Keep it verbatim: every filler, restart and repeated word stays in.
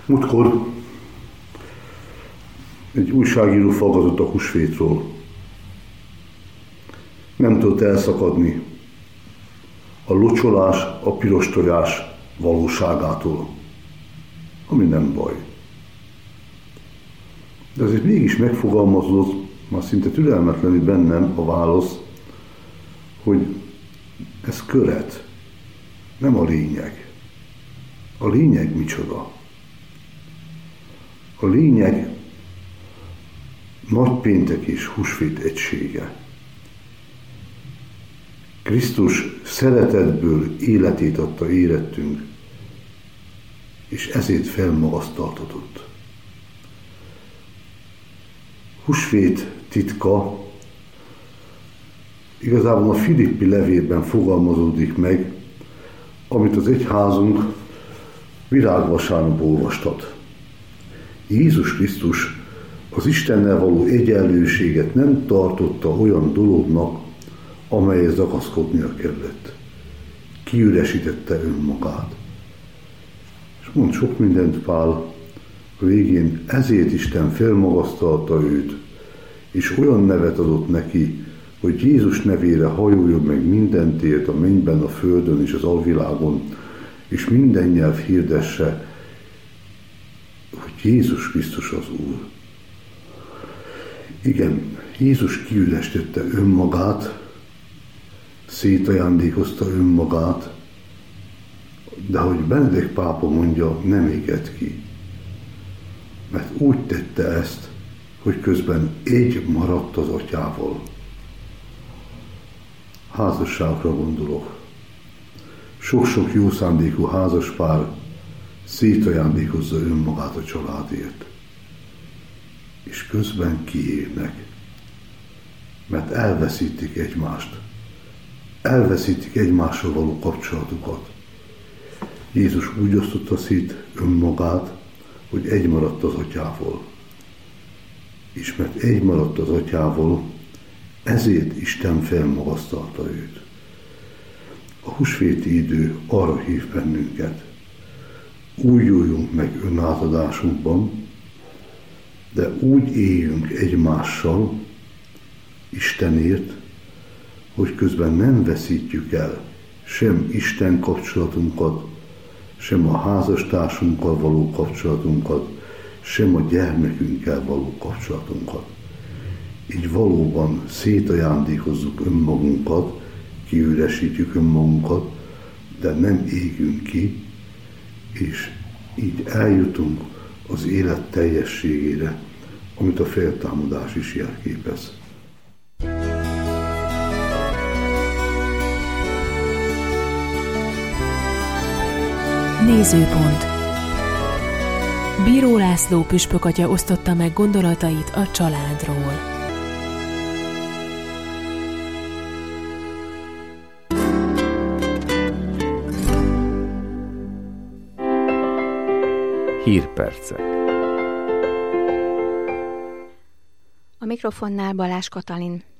Múltkor egy újságíró faggatott a húsvétról. Nem tudott elszakadni a locsolás, a piros tojás valóságától, ami nem baj. De azért mégis megfogalmazódott, már szinte türelmetlenül bennem a válasz, hogy ez köret, nem a lényeg. A lényeg micsoda? A lényeg nagypéntek és húsvét egysége. Krisztus szeretetből életét adta érettünk, és ezért felmagasztaltatott. Húsvét titka igazából a Filippi levélben fogalmazódik meg, amit az egyházunk virágvasárnap olvastat. Jézus Krisztus az Istennel való egyenlőséget nem tartotta olyan dolognak, amelyhez ragaszkodnia kellett. Kiüresítette önmagát. És mond sok mindent Pál, a végén ezért Isten felmagasztalta őt, és olyan nevet adott neki, hogy Jézus nevére hajoljon meg mindentért a mennyben, a földön és az alvilágon, és minden nyelv hirdesse, hogy Jézus Krisztus az Úr. Igen, Jézus kiürestette önmagát, szétajándékozta önmagát, de ahogy Benedek pápa mondja, nem égett ki. Mert úgy tette ezt, hogy közben egy maradt az atyával. Házasságra gondolok. Sok-sok jó szándékú házaspár szétajándékozza önmagát a családért. És közben kiérnek. Mert elveszítik egymást. Elveszítik egymással való kapcsolatukat. Jézus úgy osztotta szét önmagát, hogy egy maradt az atyával. És mert egy maradt az atyával, ezért Isten felmagasztalta őt. A húsvéti idő arra hív bennünket, újuljunk meg önátadásunkban, de úgy éljünk egymással, Istenért, hogy közben nem veszítjük el sem Isten kapcsolatunkat, sem a házastársunkkal való kapcsolatunkat, sem a gyermekünkkel való kapcsolatunkat. Így valóban szétajándékozzuk önmagunkat, kiüresítjük önmagunkat, de nem égünk ki, és így eljutunk az élet teljességére, amit a feltámadás is jelképez. Nézőpont. Bíró László püspökatya osztotta meg gondolatait a családról. Hírpercek. A mikrofonnál Balázs Katalin.